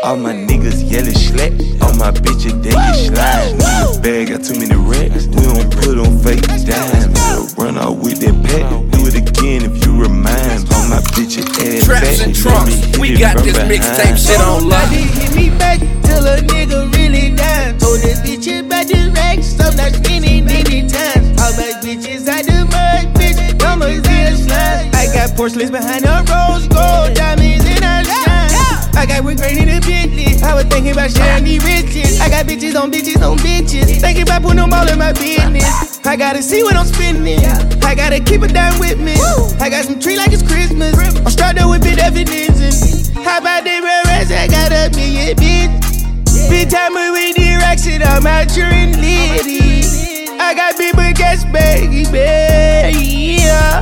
All my niggas yelling slack, all my bitches they get slime. Nigga bag got too many racks, we don't put on fake dimes. Run out with that pack, do it again if you remind. All my bitches ass Traps and trunks, we got this mixtape shit on lock. Hit me back till a nigga really died. Told this bitch about the racks, so not spending any time. All my bitches out the mud, bitch, I'm a real slime. I got porcelains behind the rose gold, diamonds in our shine. I got wood grain in the Bentley, I was thinking about sharing these riches. I got bitches on bitches on bitches, thinking about putting them all in my business. I gotta see what I'm spending, I gotta keep it down with me. I got some tree like it's Christmas, I'm strapped up with big evidence. How about the real rest? I got a million bitch. Big time with the racks shit, I'm out here in Liddy. I got big gas, baby, yeah.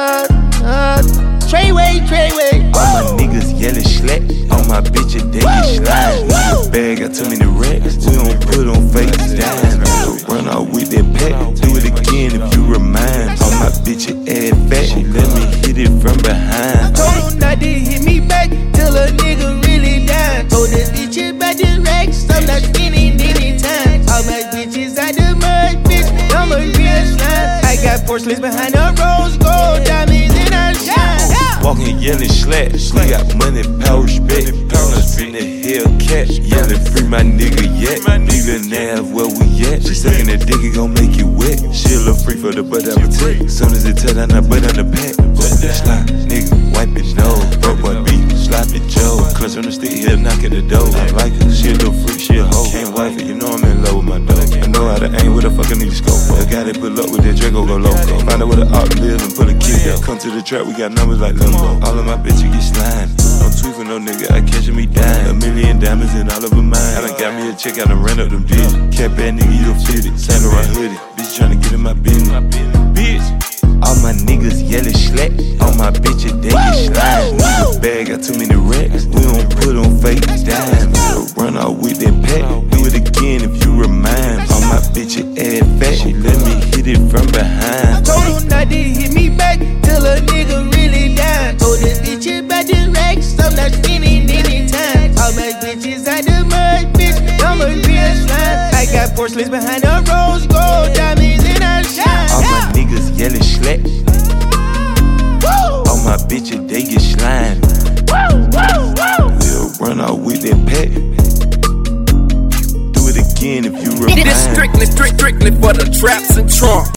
Treyway. All my niggas yelling slack, all my bitches they get slime. Nigga bag got too many racks, we don't put on fake dimes. Run out with that pack, do it again if you remind. All my bitches ass fat, let me hit it from behind. Told him not to hit me back till a nigga really died. Told this bitch about the racks, I'm not spending any time. All my bitches out the mud, bitch, I'm a real slime. I got porcelains behind the rose gold, diamonds in our shine. Walking yelling slack, we got money, power, respect. Us in the Hellcat, yelling free my nigga yet. Nigga nav where we at. She sucking that dick, it gon' make you wet. She a little free for the butt of a tick. Soon as it touch down, I butt on the pack. Slide, nigga, wipe it nose. Broke boy beat, sloppy Joe. Clutch on the stick, he'll knock at the door. I like her, she a little freak, she a hoe. Can't wife it, you know I'm in love with my dog. I know how to aim, what the fuck I need to scope for. I got it, pull up with that Draco, go loco. Find out where the art live and put a kid up. Come to the trap, we got numbers like Limbo. All of my bitches get slime. Don't tweet for no nigga, I catchin' me dying. $1 million diamonds in all over mine. I done got me a check, I done ran up them digits. Cat bad nigga, you a fitted. Saint Laurent hoodie, bitch tryna get in my business. Bitch. All my niggas yelling slack, all my bitches they get slime. Nigga bag got too many racks, we don't put on fake dimes. Run out with that pack, do it again if you remind. All my bitches ass fat, let me hit it from behind. Told him not to hit me back till a nigga really died. Told this bitch about the racks, I'm not spending any time. All my bitches out the mud, bitch, I'm a real slime. I got porcelains behind the rose gold, diamonds in our shine. All my niggas yelling slack, all my bitches they get slime. We'll run out with that pack, do it again if you remind. This strictly for the traps and trunks.